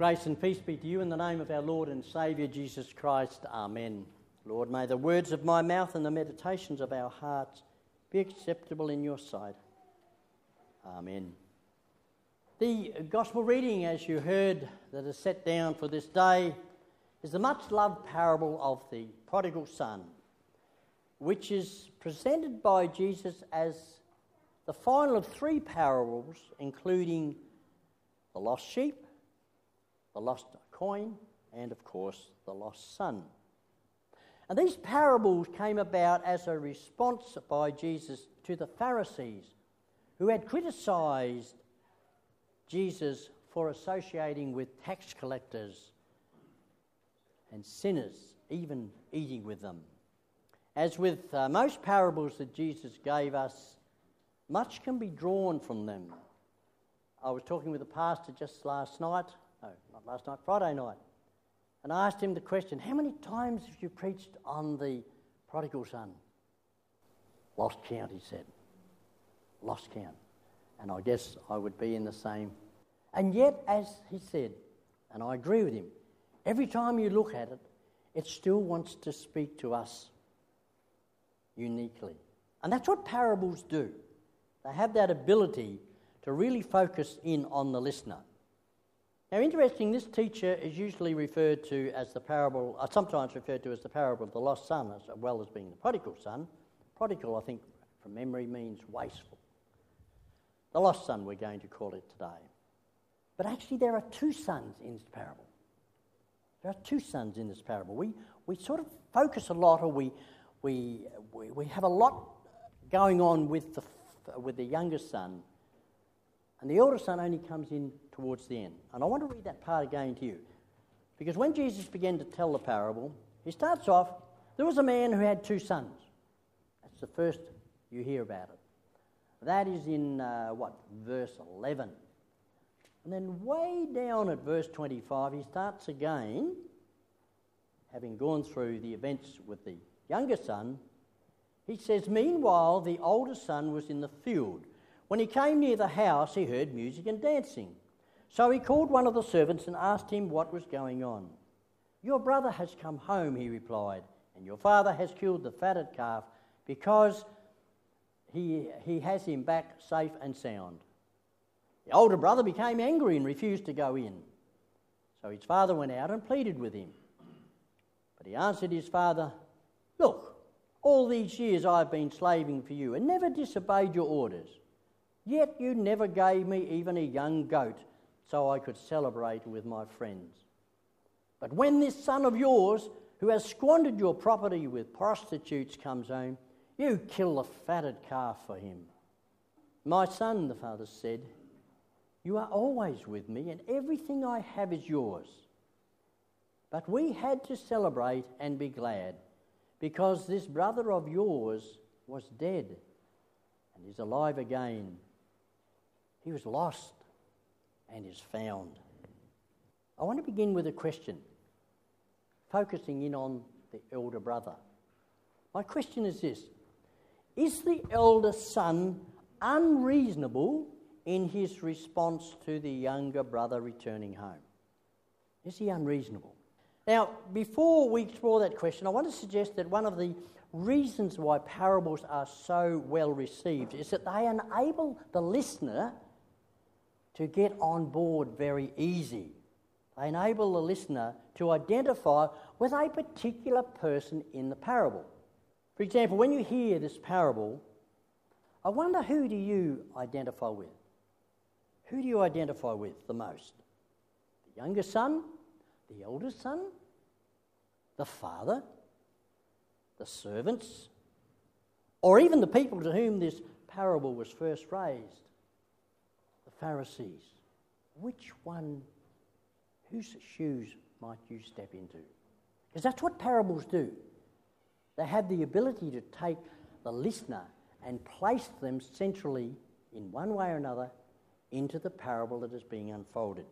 Grace and peace be to you in the name of our Lord and Saviour Jesus Christ. Amen. Lord, may the words of my mouth and the meditations of our hearts be acceptable in your sight. Amen. The gospel reading, as you heard, that is set down for this day is the much-loved parable of the prodigal son, which is presented by Jesus as the final of three parables, including the lost sheep, the lost coin, and of course the lost son. And these parables came about as a response by Jesus to the Pharisees, who had criticised Jesus for associating with tax collectors and sinners, even eating with them. As with most parables that Jesus gave us, much can be drawn from them. I was talking with a pastor just Friday night, and I asked him the question, how many times have you preached on the prodigal son? Lost count, he said. Lost count. And I guess I would be in the same. And yet, as he said, and I agree with him, every time you look at it, it still wants to speak to us uniquely. And that's what parables do. They have that ability to really focus in on the listener. Now, interesting, this teacher is usually referred to as the parable, sometimes referred to as the parable of the lost son, as well as being the prodigal son. Prodigal, I think, from memory, means wasteful. The lost son, we're going to call it today. But actually, there are two sons in this parable. There are two sons in this parable. We sort of focus a lot, or we have a lot going on with the younger son, and the elder son only comes in towards the end. And I want to read that part again to you, because when Jesus began to tell the parable, he starts off, there was a man who had two sons. That's the first you hear about it. That is in, verse 11. And then way down at verse 25, he starts again, having gone through the events with the younger son. He says, meanwhile, the older son was in the field. When he came near the house, he heard music and dancing. So he called one of the servants and asked him what was going on. Your brother has come home, he replied, and your father has killed the fatted calf because he has him back safe and sound. The older brother became angry and refused to go in. So his father went out and pleaded with him. But he answered his father, look, all these years I have been slaving for you and never disobeyed your orders. Yet you never gave me even a young goat so I could celebrate with my friends. But when this son of yours, who has squandered your property with prostitutes, comes home, you kill the fatted calf for him. My son, the father said, you are always with me and everything I have is yours. But we had to celebrate and be glad because this brother of yours was dead and is alive again. He was lost and is found. I want to begin with a question, focusing in on the elder brother. My question is this: is the elder son unreasonable in his response to the younger brother returning home? Is he unreasonable? Now, before we explore that question, I want to suggest that one of the reasons why parables are so well received is that they enable the listener to get on board very easy. They enable the listener to identify with a particular person in the parable. For example, when you hear this parable, I wonder, who do you identify with? Who do you identify with the most? The younger son? The elder son? The father? The servants? Or even the people to whom this parable was first raised? The Pharisees. Which one, whose shoes might you step into? Because that's what parables do. They have the ability to take the listener and place them centrally, in one way or another, into the parable that is being unfolded.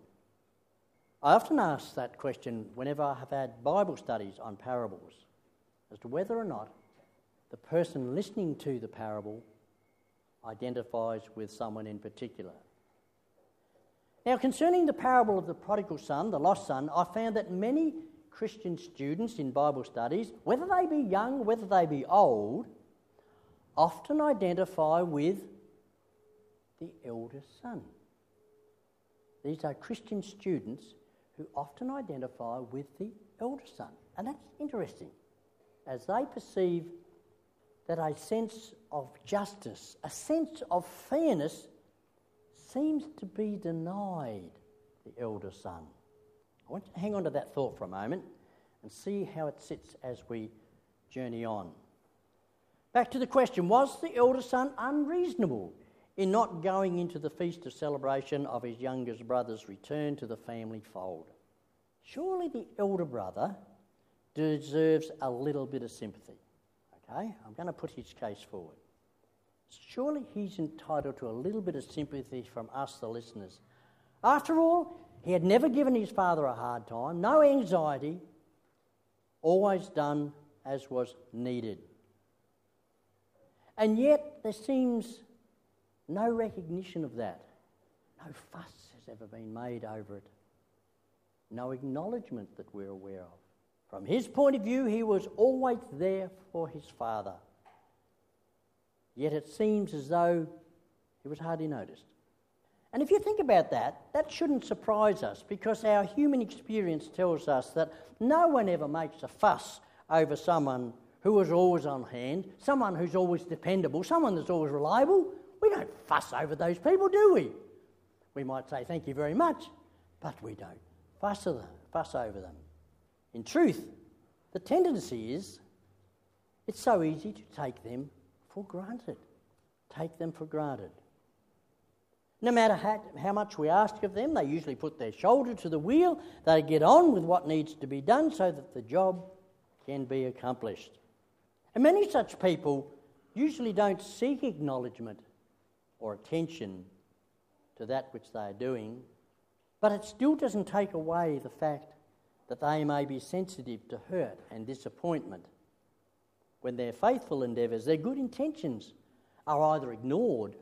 I often ask that question whenever I have had Bible studies on parables, as to whether or not the person listening to the parable identifies with someone in particular. Now, concerning the parable of the prodigal son, the lost son, I found that many Christian students in Bible studies, whether they be young, whether they be old, often identify with the elder son. These are Christian students who often identify with the elder son. And that's interesting, as they perceive that a sense of justice, a sense of fairness, seems to be denied the elder son. I want to hang on to that thought for a moment and see how it sits as we journey on. Back to the question, was the elder son unreasonable in not going into the feast of celebration of his youngest brother's return to the family fold? Surely the elder brother deserves a little bit of sympathy. Okay, I'm going to put his case forward. Surely he's entitled to a little bit of sympathy from us, the listeners. After all, he had never given his father a hard time, no anxiety, always done as was needed. And yet there seems no recognition of that. No fuss has ever been made over it. No acknowledgement that we're aware of. From his point of view, he was always there for his father. Yet it seems as though he was hardly noticed. And if you think about that, that shouldn't surprise us, because our human experience tells us that no one ever makes a fuss over someone who is always on hand, someone who's always dependable, someone that's always reliable. We don't fuss over those people, do we? We might say thank you very much, but we don't fuss over them. In truth, the tendency is it's so easy to take them for granted. Take them for granted. No matter how much we ask of them, they usually put their shoulder to the wheel. They get on with what needs to be done so that the job can be accomplished. And many such people usually don't seek acknowledgement or attention to that which they are doing, but it still doesn't take away the fact that they may be sensitive to hurt and disappointment when their faithful endeavours, their good intentions, are either ignored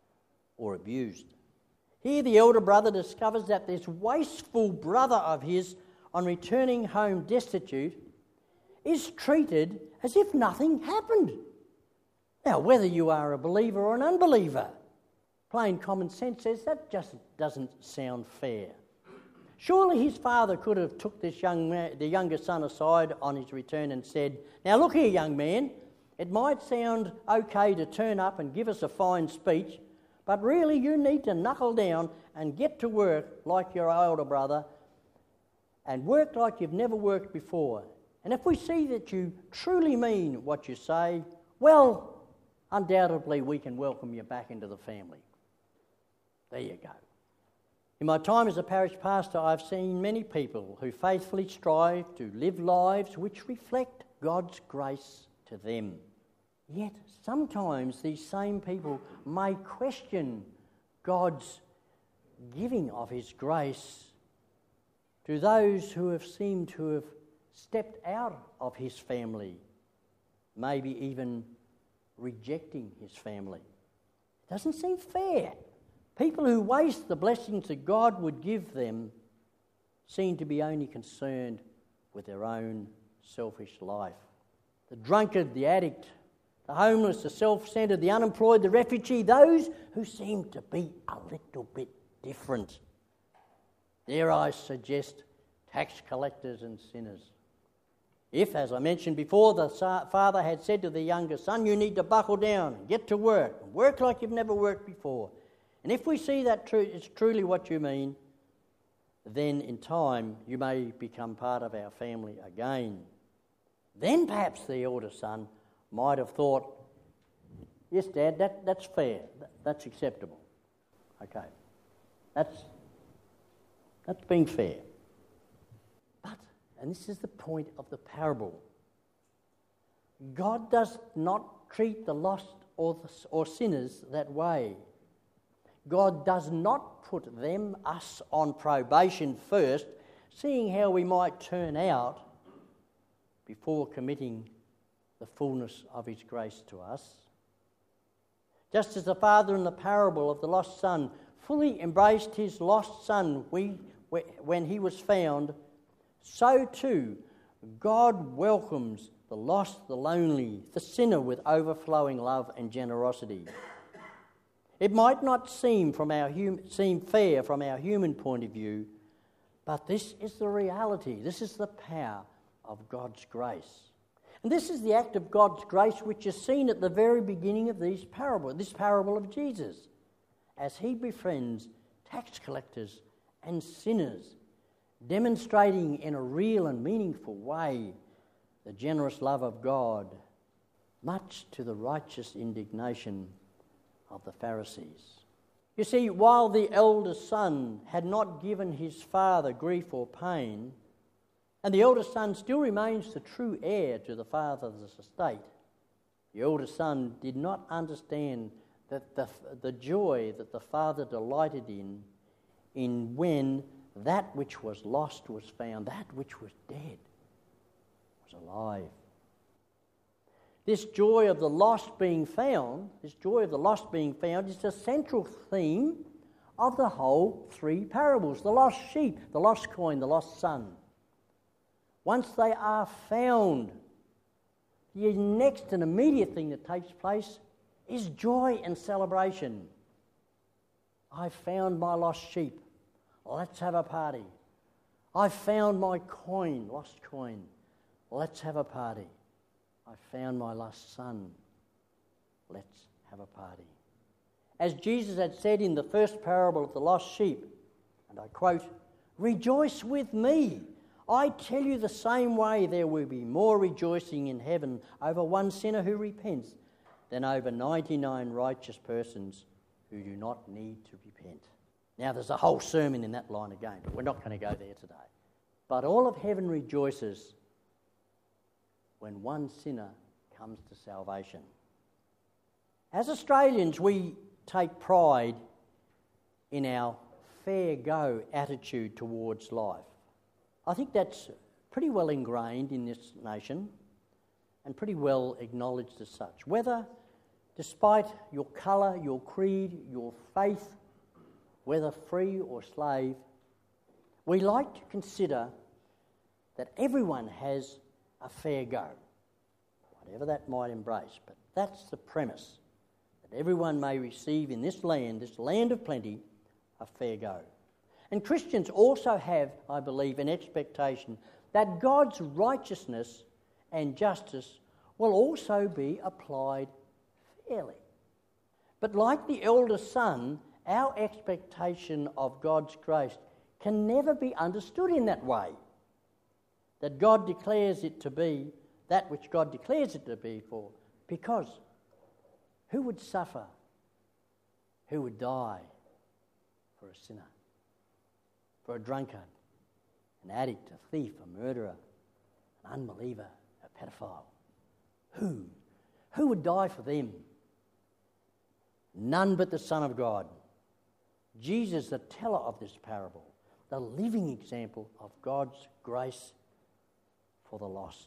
or abused. Here the elder brother discovers that this wasteful brother of his, on returning home destitute, is treated as if nothing happened. Now, whether you are a believer or an unbeliever, plain common sense says that just doesn't sound fair. Surely his father could have took this the younger son aside on his return and said, "Now look here, young man, it might sound okay to turn up and give us a fine speech, but really you need to knuckle down and get to work like your older brother and work like you've never worked before. And if we see that you truly mean what you say, well, undoubtedly we can welcome you back into the family." There you go. In my time as a parish pastor, I've seen many people who faithfully strive to live lives which reflect God's grace to them. Yet sometimes these same people may question God's giving of his grace to those who have seemed to have stepped out of his family, maybe even rejecting his family. It doesn't seem fair. People who waste the blessings that God would give them seem to be only concerned with their own selfish life. The drunkard, the addict, the homeless, the self-centred, the unemployed, the refugee, those who seem to be a little bit different. Dare I suggest tax collectors and sinners. If, as I mentioned before, the father had said to the younger son, "You need to buckle down and get to work, and work like you've never worked before," and if we see that it's truly what you mean, then in time you may become part of our family again. Then perhaps the elder son might have thought, "Yes, Dad, that's fair, that's acceptable. Okay, that's being fair." But, and this is the point of the parable, God does not treat the lost or sinners that way. God does not put us on probation first, seeing how we might turn out before committing the fullness of his grace to us. Just as the father in the parable of the lost son fully embraced his lost son when he was found, so too God welcomes the lost, the lonely, the sinner with overflowing love and generosity. It might not seem fair from our human point of view, but this is the reality. This is the power of God's grace. And this is the act of God's grace which is seen at the very beginning of this parable of Jesus, as he befriends tax collectors and sinners, demonstrating in a real and meaningful way the generous love of God, much to the righteous indignation of the Pharisees. You see, while the eldest son had not given his father grief or pain, and the eldest son still remains the true heir to the father's estate, the eldest son did not understand that the joy that the father delighted in when that which was lost was found, that which was dead was alive. This joy of the lost being found is the central theme of the whole three parables: the lost sheep, the lost coin, the lost son. Once they are found, the next and immediate thing that takes place is joy and celebration. I found my lost sheep. Let's have a party. I found my coin, lost coin. Let's have a party. I found my lost son. Let's have a party. As Jesus had said in the first parable of the lost sheep, and I quote, "Rejoice with me. I tell you the same way there will be more rejoicing in heaven over one sinner who repents than over 99 righteous persons who do not need to repent." Now there's a whole sermon in that line again, but we're not going to go there today. But all of heaven rejoices when one sinner comes to salvation. As Australians, we take pride in our fair go attitude towards life. I think that's pretty well ingrained in this nation and pretty well acknowledged as such. Whether, despite your colour, your creed, your faith, whether free or slave, we like to consider that everyone has a fair go, whatever that might embrace. But that's the premise, that everyone may receive in this land of plenty, a fair go. And Christians also have, I believe, an expectation that God's righteousness and justice will also be applied fairly. But like the elder son, our expectation of God's grace can never be understood in that way, that God declares it to be that which God declares it to be for, because who would suffer, who would die for a sinner, for a drunkard, an addict, a thief, a murderer, an unbeliever, a pedophile? Who would die for them? None but the Son of God. Jesus, the teller of this parable, the living example of God's grace for the lost.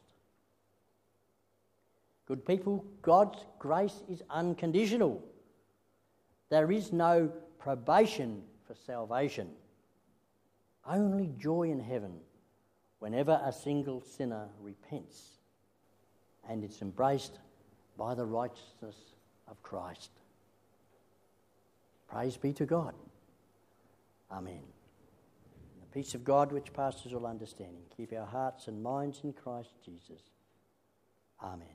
Good people, God's grace is unconditional. There is no probation for salvation. Only joy in heaven whenever a single sinner repents, and it's embraced by the righteousness of Christ. Praise be to God. Amen. The peace of God which passes all understanding, keep our hearts and minds in Christ Jesus. Amen.